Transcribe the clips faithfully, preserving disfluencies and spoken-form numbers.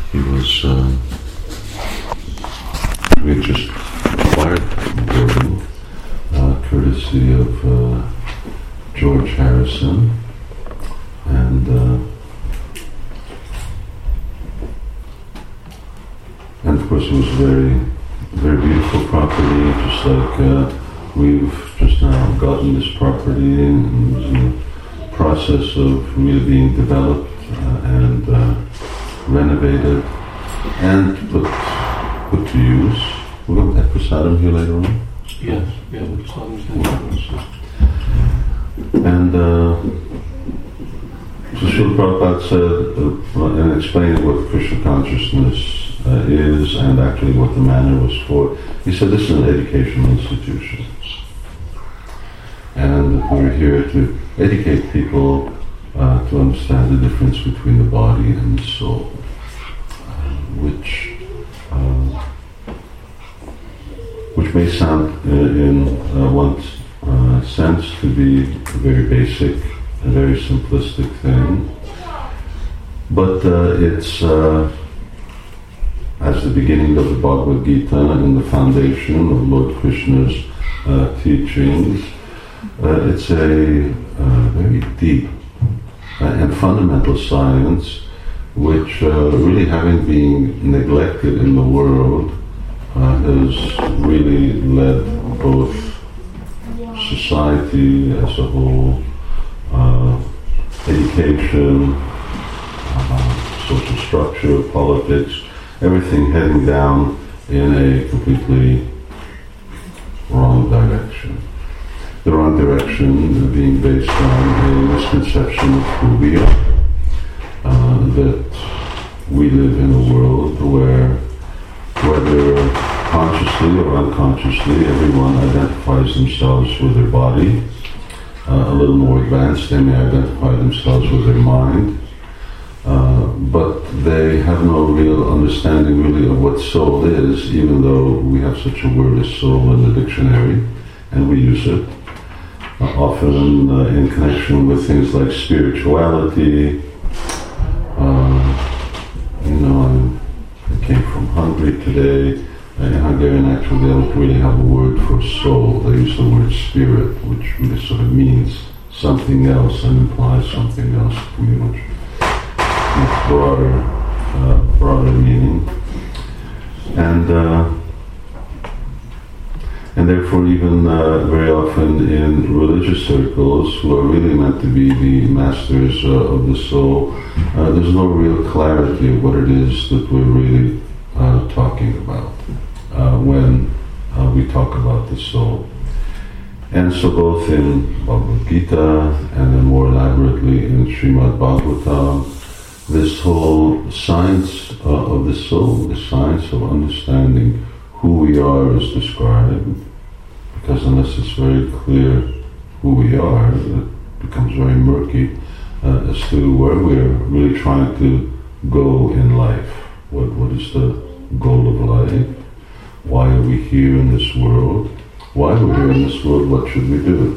he was uh, we just acquired the building, uh, courtesy of uh, George Harrison, and uh, and of course it was very, very beautiful property, just like uh, we've just now gotten this property, and it was in the process of really being developed uh, and uh, renovated and put put to use. We're going to have prasadam here later on. Yes, yeah, the prasadam is going to And uh, so Srila Prabhupada said, uh, in explaining what Krishna consciousness uh, is and actually what the manner was for, he said this is an educational institution. And we're here to educate people uh, to understand the difference between the body and the soul, uh, which uh, which may sound uh, in uh, one uh, sense to be a very basic, a very simplistic thing, but uh, it's uh, as the beginning of the Bhagavad Gita and the foundation of Lord Krishna's uh, teachings. Uh, it's a uh, very deep uh, and fundamental science which uh, really, having been neglected in the world, uh, has really led both society as a whole, uh, education, uh, social structure, politics, everything heading down in a completely wrong direction. The wrong direction being based on a misconception of who we are, uh, that we live in a world where, whether consciously or unconsciously, everyone identifies themselves with their body. Uh, a little more advanced, they may identify themselves with their mind, uh, but they have no real understanding really of what soul is, even though we have such a word as soul in the dictionary, and we use it. Uh, often uh, in connection with things like spirituality. Uh, you know, I'm, I came from Hungary today. Uh, in Hungarian, actually, they don't really have a word for soul. They use the word spirit, which really sort of means something else and implies something else, pretty much, much broader, uh, broader meaning. And uh, And therefore, even uh, very often in religious circles, who are really meant to be the masters uh, of the soul, uh, there's no real clarity of what it is that we're really uh, talking about uh, when uh, we talk about the soul. And so both in Bhagavad Gita and then more elaborately in Srimad Bhagavatam, this whole science uh, of the soul, the science of understanding who we are is described, because unless it's very clear who we are, it becomes very murky uh, as to where we're really trying to go in life. What What is the goal of life? Why are we here in this world? Why we're here in this world, what should we do?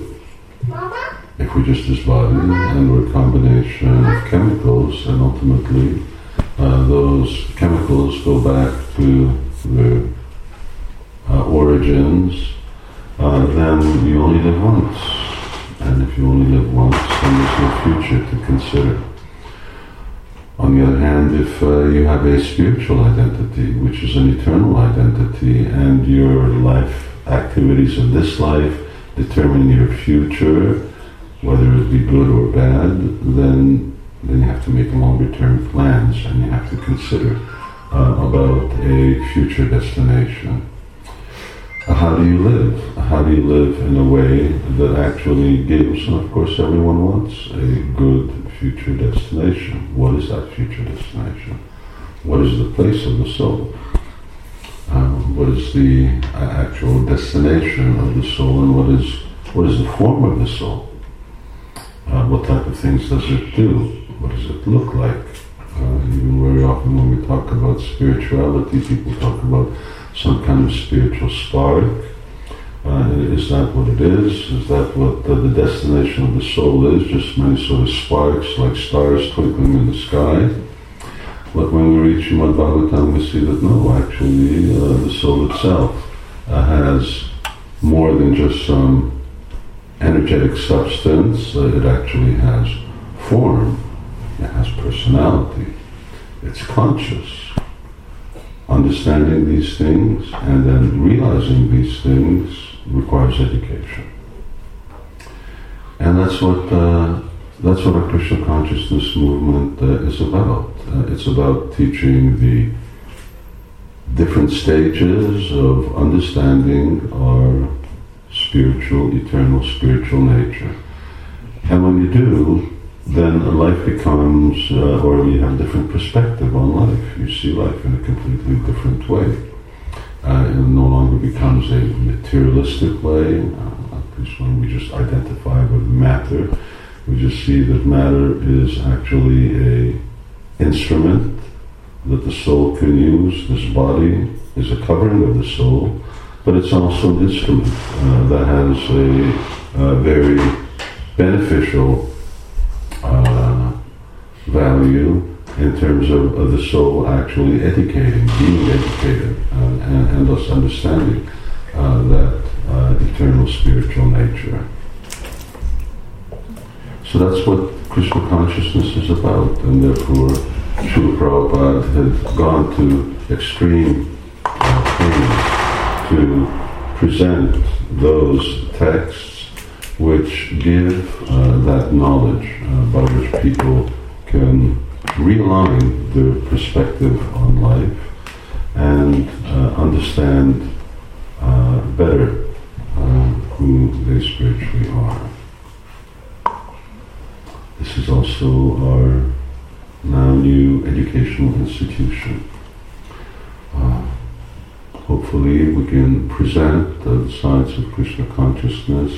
If we're just this body and we're a combination of chemicals, and ultimately uh, those chemicals go back to their Uh, origins, uh, then you only live once. And if you only live once, then there's no future to consider. On the other hand, if uh, you have a spiritual identity, which is an eternal identity, and your life activities in this life determine your future, whether it be good or bad, then, then you have to make longer-term plans, and you have to consider uh, about a future destination. How do you live? How do you live in a way that actually gives, and of course everyone wants, a good future destination? What is that future destination? What is the place of the soul? Um, what is the uh, actual destination of the soul, and what is what is the form of the soul? Uh, what type of things does it do? What does it look like? Uh, even very often when we talk about spirituality, people talk about some kind of spiritual spark. Uh, is that what it is? Is that what uh, the destination of the soul is? Just many sort of sparks, like stars twinkling in the sky? But when we reach Srimad Bhagavatam, we see that no, actually, uh, the soul itself uh, has more than just some energetic substance. Uh, it actually has form, it has personality, it's conscious. Understanding these things and then realizing these things requires education. And that's what uh, that's what our Krishna consciousness movement uh, is about. Uh, it's about teaching the different stages of understanding our spiritual, eternal spiritual nature. And when you do, then life becomes, uh, or you have a different perspective on life. You see life in a completely different way. Uh, it no longer becomes a materialistic way. Uh, when we just identify with matter, we just see that matter is actually a instrument that the soul can use. This body is a covering of the soul, but it's also an instrument uh, that has a, a very beneficial uh, value in terms of, of the soul actually educating, being educated, uh, and, and thus understanding uh, that uh, eternal spiritual nature. So that's what Krishna consciousness is about, and therefore Srila Prabhupada had gone to extreme uh, pains to present those texts which give uh, that knowledge uh, by which people can realign their perspective on life and uh, understand uh, better uh, who they spiritually are. This is also our now new educational institution. Uh, hopefully we can present the science of Krishna consciousness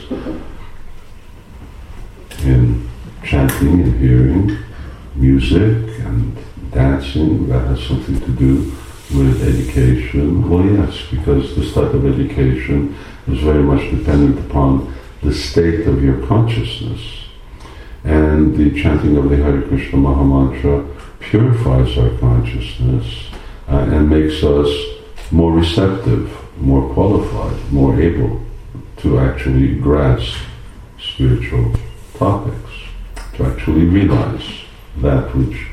in chanting and hearing, music and dancing. That has something to do with education. Well, yes, because this type of education is very much dependent upon the state of your consciousness. And the chanting of the Hare Krishna Mahamantra purifies our consciousness uh, and makes us more receptive, more qualified, more able to actually grasp spiritual topics, to actually realize that which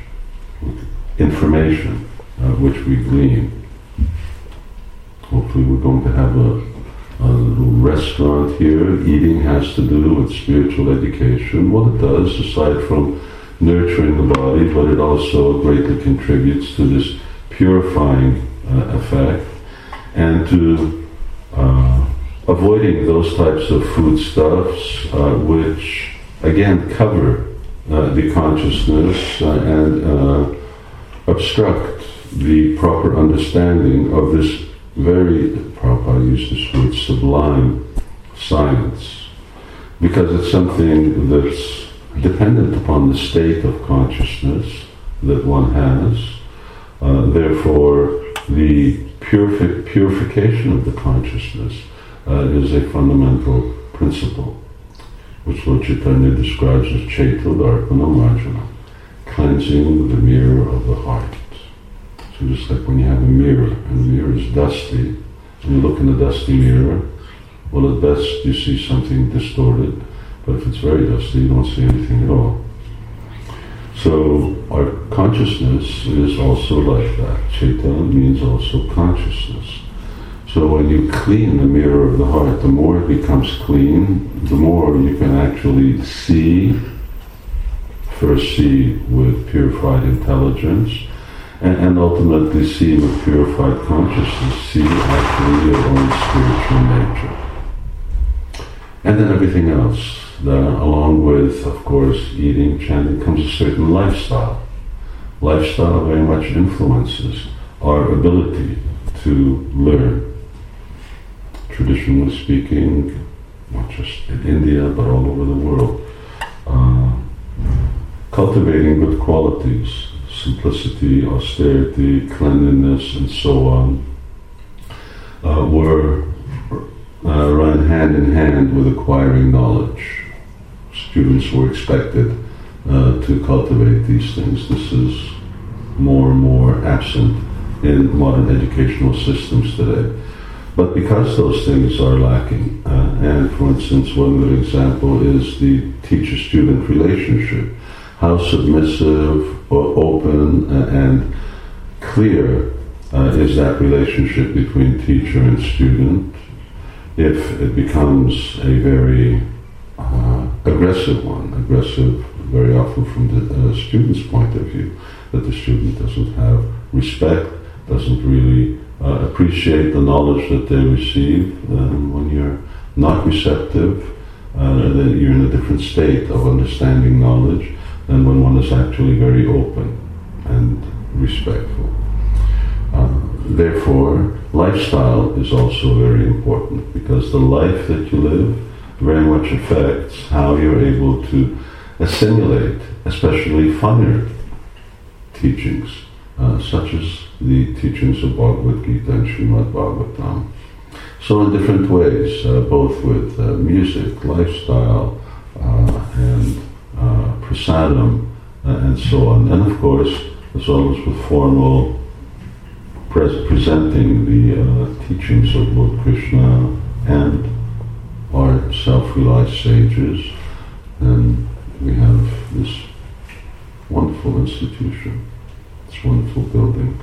information uh, which we glean. Hopefully we're going to have a a little restaurant here. Eating has to do with spiritual education. Well, it does, aside from nurturing the body, but it also greatly contributes to this purifying uh, effect and to uh, avoiding those types of foodstuffs uh, which, again, cover uh, the consciousness uh, and uh, obstruct the proper understanding of this very, Prabhupada used this word, sublime science, because it's something that's dependent upon the state of consciousness that one has. Uh, therefore, the purifi- purification of the consciousness uh, is a fundamental principle, which Lord Chaitanya describes as Chaita Darpana Marjana, cleansing the mirror of the heart. So just like when you have a mirror, and the mirror is dusty, and you look in the dusty mirror, well, at best you see something distorted, but if it's very dusty, you don't see anything at all. So our consciousness is also like that. Chaitanya means also consciousness. So when you clean the mirror of the heart, the more it becomes clean, the more you can actually see, first see with purified intelligence, and, and ultimately see with purified consciousness, see actually your own spiritual nature. And then everything else, the, along with, of course, eating, chanting, comes a certain lifestyle. Lifestyle very much influences our ability to learn. Traditionally speaking, not just in India, but all over the world, uh, cultivating good qualities, simplicity, austerity, cleanliness, and so on, uh, were uh, run hand in hand with acquiring knowledge. Students were expected uh, to cultivate these things. This is more and more absent in modern educational systems today. But because those things are lacking, uh, and for instance, one good example is the teacher-student relationship. How submissive or open uh, and clear uh, is that relationship between teacher and student if it becomes a very uh, aggressive one, aggressive very often from the uh, student's point of view, that the student doesn't have respect, doesn't really uh, appreciate the knowledge that they receive. Um, when you're not receptive, uh, then you're in a different state of understanding knowledge than when one is actually very open and respectful. Uh, therefore, lifestyle is also very important, because the life that you live very much affects how you're able to assimilate, especially finer teachings, uh, such as the teachings of Bhagavad Gita and Srimad Bhagavatam. So in different ways, uh, both with uh, music, lifestyle, uh, and uh, prasadam, uh, and so on. And of course, as well as with formal pres- presenting the uh, teachings of Lord Krishna and our self-realized sages, and we have this wonderful institution, this wonderful building.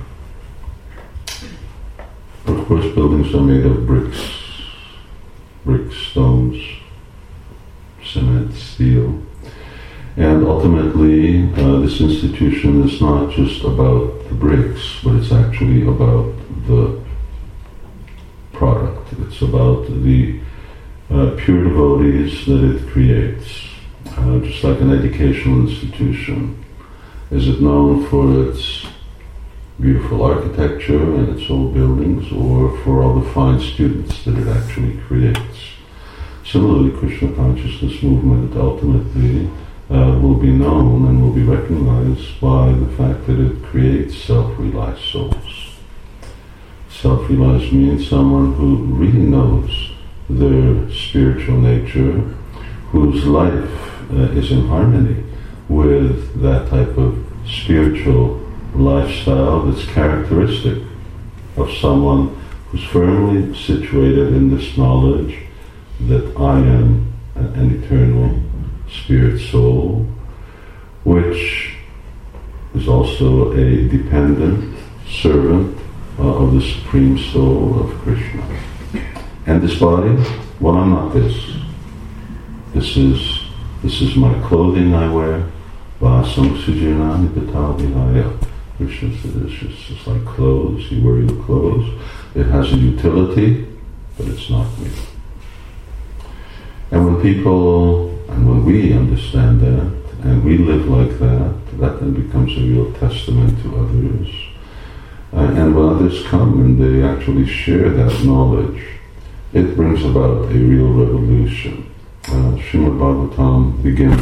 Of course, buildings are made of bricks, bricks, stones, cement, steel. And ultimately, uh, this institution is not just about the bricks, but it's actually about the product. It's about the uh, pure devotees that it creates. Uh, just like an educational institution. Is it known for its beautiful architecture and its old buildings, or for all the fine students that it actually creates? Similarly, Krishna consciousness movement ultimately uh, will be known and will be recognized by the fact that it creates self-realized souls. Self-realized means someone who really knows their spiritual nature, whose life Uh, is in harmony with that type of spiritual lifestyle that's characteristic of someone who's firmly situated in this knowledge that I am an eternal spirit soul, which is also a dependent servant uh, of the Supreme Soul of Krishna. And this body, well, I'm not this. This is This is my clothing I wear. Vasam sujinani patavihaya. Krishna says it's just, just like clothes. You wear your clothes. It has a utility, but it's not me. And when people, and when we understand that, and we live like that, that then becomes a real testament to others. Uh, and when others come and they actually share that knowledge, it brings about a real revolution. Uh, Srimad Bhagavatam begins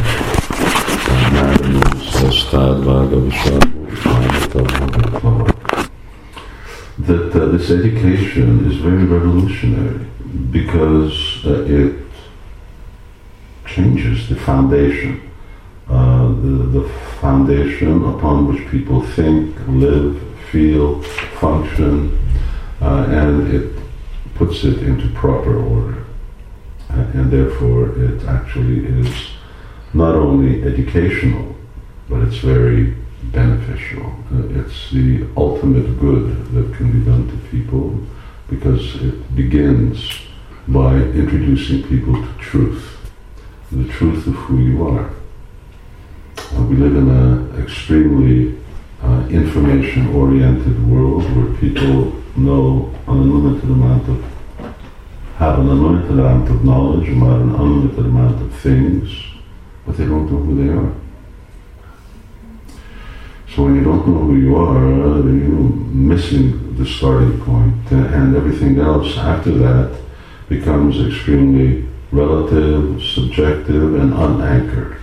that uh, this education is very revolutionary because uh, it changes the foundation, uh, the, the foundation upon which people think, live, feel, function, uh, and it puts it into proper order. And therefore it actually is not only educational, but it's very beneficial. Uh, it's the ultimate good that can be done to people, because it begins by introducing people to truth, the truth of who you are. Uh, we live in an extremely uh, information-oriented world where people know an unlimited amount of have an unlimited amount of knowledge about an unlimited amount of things, but they don't know who they are. So when you don't know who you are, you're missing the starting point, and everything else after that becomes extremely relative, subjective, and unanchored.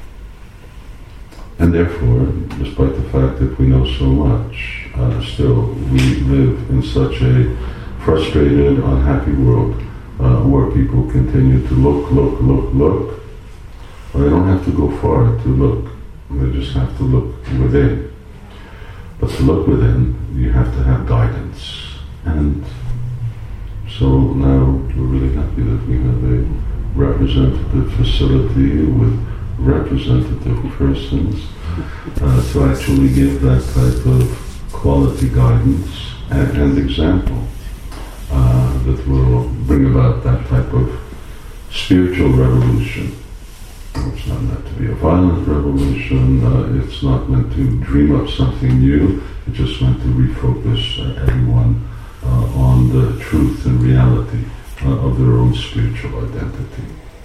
And therefore, despite the fact that we know so much, uh, still we live in such a frustrated, unhappy world, uh, where people continue to look, look, look, look. Well, they don't have to go far to look. They just have to look within. But to look within, you have to have guidance. And so now we're really happy that we have a representative facility with representative persons uh, to actually give that type of quality guidance and, and example uh, that will bring about that type of spiritual revolution. It's not meant to be a violent revolution, uh, it's not meant to dream up something new, it's just meant to refocus uh, everyone uh, on the truth and reality uh, of their own spiritual identity.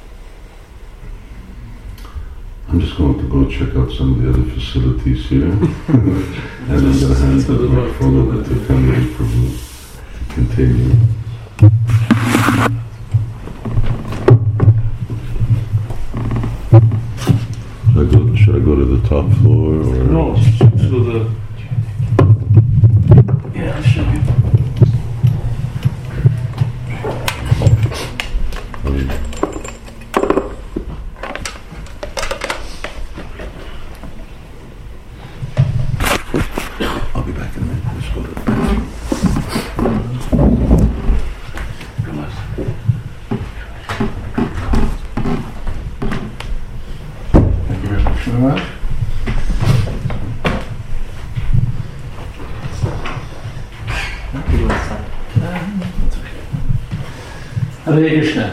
I'm just going to go check out some of the other facilities here, and I'm going to hand the microphone over to Kamari Prabhu to continue. Should I go, should I go to the top floor? Or No, to the... Yeah, I'll show you. Um, I'll be back in a minute. Let's go to the bathroom. Thank you very much for that. Hare Krishna.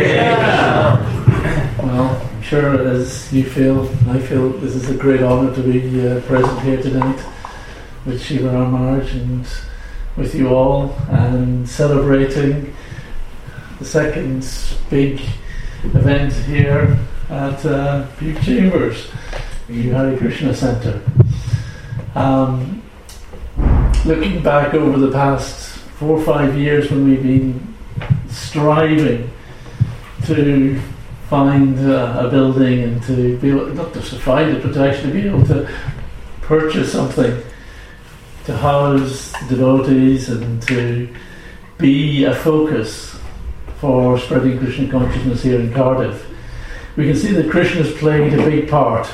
Well, I'm sure as you feel, I feel this is a great honour to be uh, present here tonight with Shiva Ram Maharaj and with you all, and celebrating the second big event here at uh, Buke Chambers, the Hare Krishna Centre. Um, looking back over the past four or five years when we've been striving to find uh, a building and to be able, not just to find it, but to actually be able to purchase something to house devotees and to be a focus for spreading Krishna consciousness here in Cardiff. We can see that Krishna has played a big part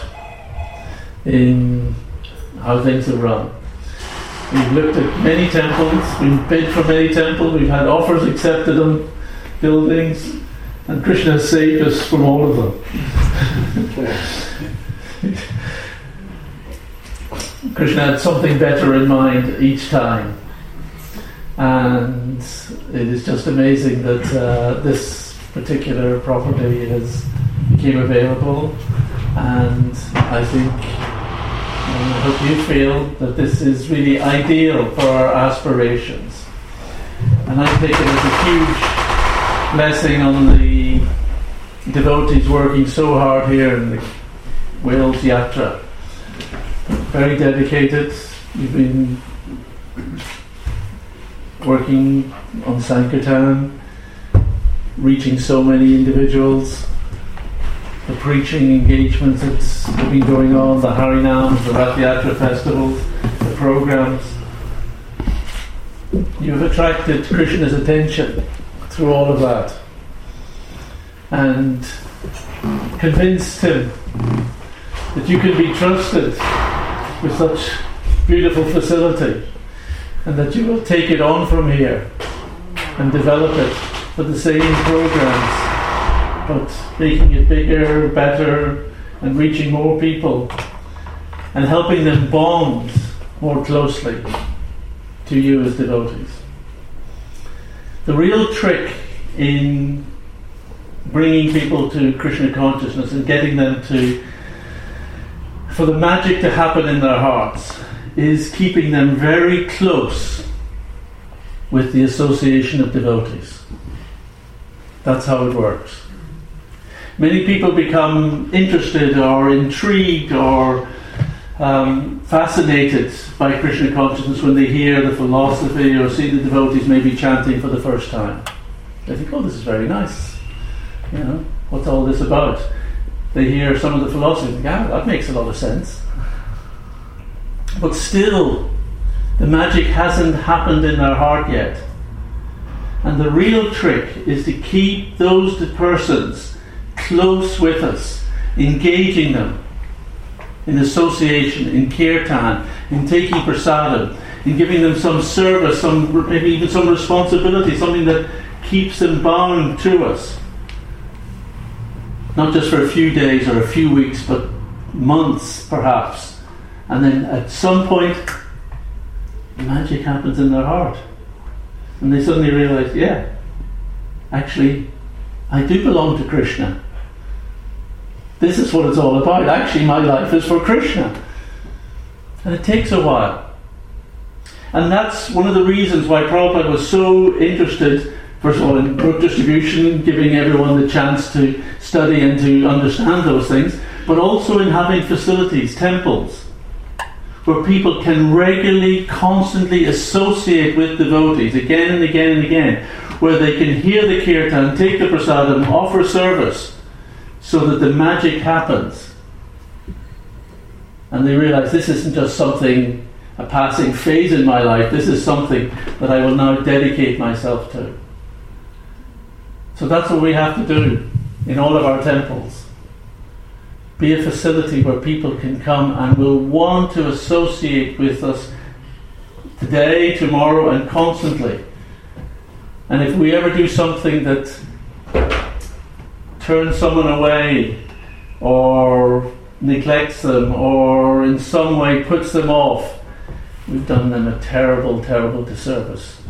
in how things are run. We've looked at many temples, we've bid for many temples, we've had offers accepted on buildings, and Krishna has saved us from all of them. Krishna had something better in mind each time, and it is just amazing that uh, this particular property has became available, and I think and I hope you feel that this is really ideal for our aspirations. And I take it as a huge blessing on the devotees working so hard here in the Wales Yatra. Very dedicated. You've been working on Sankirtan, reaching so many individuals. The preaching engagements that have been going on, the Harinams, the Rath Yatra festivals, the programs. You've attracted Krishna's attention through all of that and convinced him that you can be trusted with such beautiful facility and that you will take it on from here and develop it for the same programs, but making it bigger, better, and reaching more people and helping them bond more closely to you as devotees. The real trick in bringing people to Krishna consciousness and getting them to, for the magic to happen in their hearts, is keeping them very close with the association of devotees. That's how it works. Many people become interested or intrigued or um, fascinated by Krishna consciousness when they hear the philosophy or see the devotees maybe chanting for the first time. They think, oh, this is very nice. You know, what's all this about? They hear some of the philosophy and think, ah, that makes a lot of sense. But still, the magic hasn't happened in their heart yet. And the real trick is to keep those persons close with us, engaging them in association, in kirtan, in taking prasadam, in giving them some service, some maybe even some responsibility, something that keeps them bound to us. Not just for a few days or a few weeks, but months perhaps. And then at some point, magic happens in their heart. And they suddenly realize, yeah, actually, I do belong to Krishna. This is what it's all about. Actually, my life is for Krishna. And it takes a while. And that's one of the reasons why Prabhupada was so interested, first of all, in book distribution, giving everyone the chance to study and to understand those things, but also in having facilities, temples, where people can regularly, constantly associate with devotees again and again and again, where they can hear the kirtan, take the prasadam, offer service, so that the magic happens. And they realize this isn't just something, a passing phase in my life, this is something that I will now dedicate myself to. So that's what we have to do in all of our temples. Be a facility where people can come and will want to associate with us today, tomorrow, and constantly. And if we ever do something that turns someone away, or neglects them, or in some way puts them off, we've done them a terrible, terrible disservice.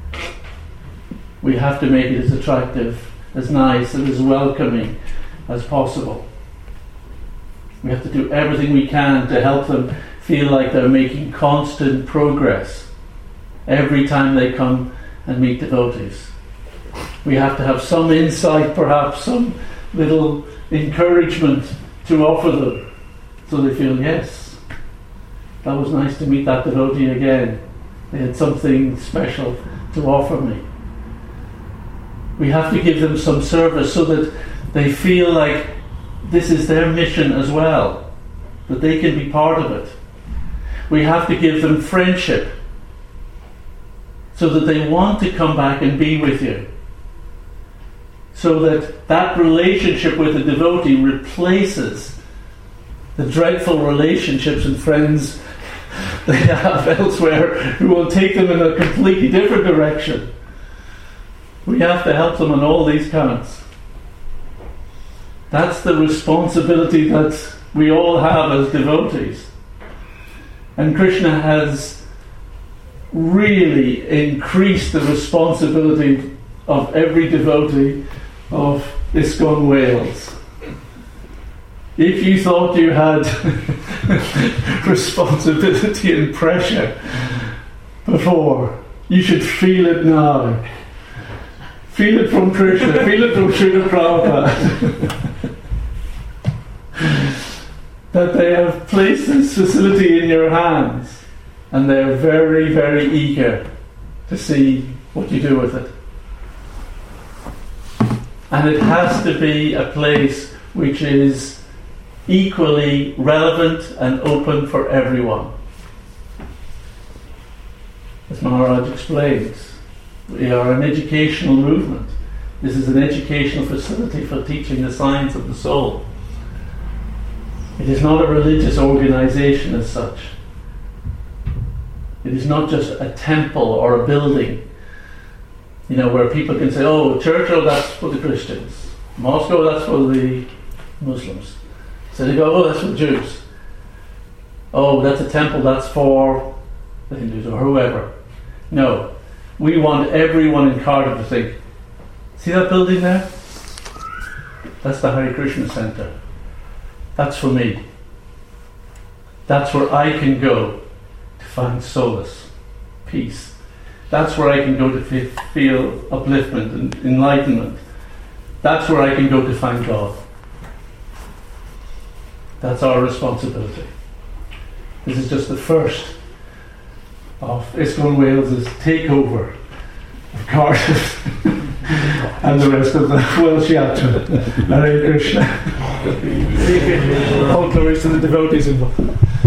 We have to make it as attractive, as nice, and as welcoming as possible. We have to do everything we can to help them feel like they're making constant progress every time they come and meet devotees. We have to have some insight, perhaps some little encouragement to offer them, so they feel, yes, that was nice to meet that devotee again. They had something special to offer me. We have to give them some service so that they feel like this is their mission as well, that they can be part of it. We have to give them friendship so that they want to come back and be with you. So that that relationship with the devotee replaces the dreadful relationships and friends they have elsewhere who will take them in a completely different direction. We have to help them on all these counts. That's the responsibility that we all have as devotees. And Krishna has really increased the responsibility of every devotee of ISKCON Wales. If you thought you had responsibility and pressure before, you should feel it now. Feel it from Krishna, feel it from Srila Prabhupada. That they have placed this facility in your hands, and they're very, very eager to see what you do with it. And it has to be a place which is equally relevant and open for everyone. As Maharaj explains, we are an educational movement. This is an educational facility for teaching the science of the soul. It is not a religious organization as such. It is not just a temple or a building, you know, where people can say, oh, church, oh, that's for the Christians. Mosque, oh, that's for the Muslims. Synagogue, oh, that's for the Jews. Oh, that's a temple, that's for the Hindus or whoever. No. We want everyone in Cardiff to think, see that building there? That's the Hare Krishna Centre. That's for me. That's where I can go to find solace, peace. That's where I can go to fe- feel upliftment and enlightenment. That's where I can go to find God. That's our responsibility. This is just the first of ISKCON Wales' takeover of Cardiff and the rest of the Welsh Yatra. Hare Krishna. All glories to the devotees involved.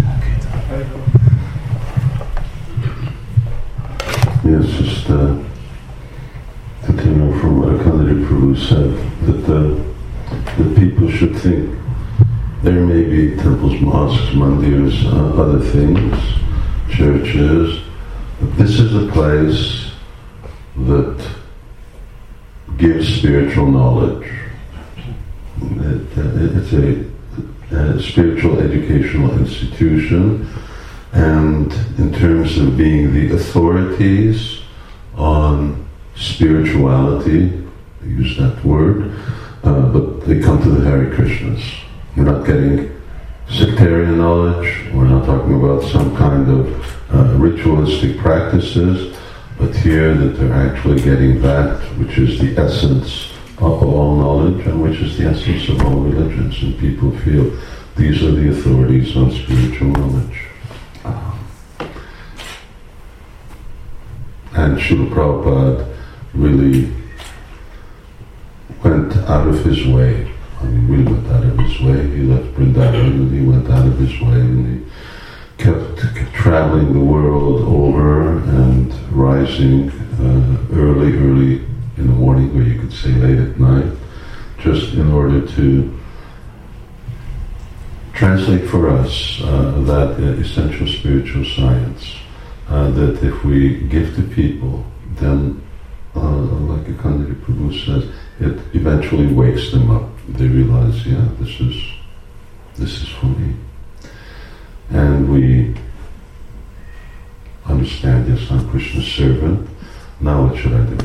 Yes, just uh, continue from what Akandari Prabhu said, that uh, that people should think there may be temples, mosques, mandirs, uh, other things, churches. But this is a place that gives spiritual knowledge. It, uh, it's a, a spiritual educational institution, and in terms of being the authorities on spirituality, I use that word, uh, but they come to the Hare Krishnas. We're not getting sectarian knowledge, we're not talking about some kind of uh, ritualistic practices, but here that they're actually getting that which is the essence of all knowledge and which is the essence of all religions, and people feel these are the authorities on spiritual knowledge. Um, and Srila Prabhupada really went out of his way. I mean, really went out of his way. He left Vrindavan and he went out of his way, and he kept, kept traveling the world over and rising uh, early, early in the morning, or you could say late at night, just in order to translate for us uh, that uh, essential spiritual science, uh, that if we give to people, then, uh, like Akandari Prabhu says, it eventually wakes them up. They realize, yeah, this is this is for me. And we understand, yes, I'm Krishna's servant. Now what should I do?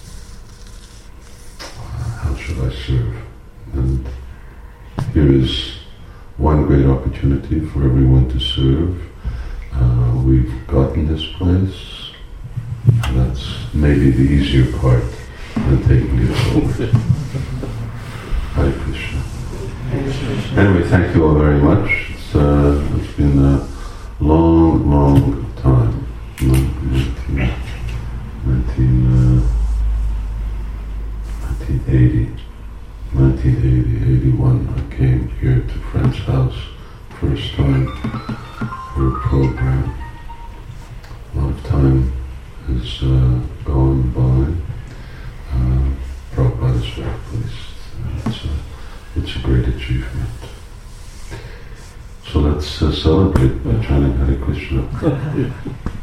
How should I serve? And here is one great opportunity for everyone to serve. Uh, we've gotten this place. That's maybe the easier part than taking it over. Hare Krishna. Anyway, thank you all very much. It's, uh, it's been a long, long time. nineteen, nineteen, uh, nineteen eighty. nineteen eighty, eighty-one, I came here to Friend's house first time for a program. A lot of time has uh, gone by. Uh, Prabhupada is very pleased. It's a, it's a great achievement. So let's uh, celebrate by chanting Hare Krishna.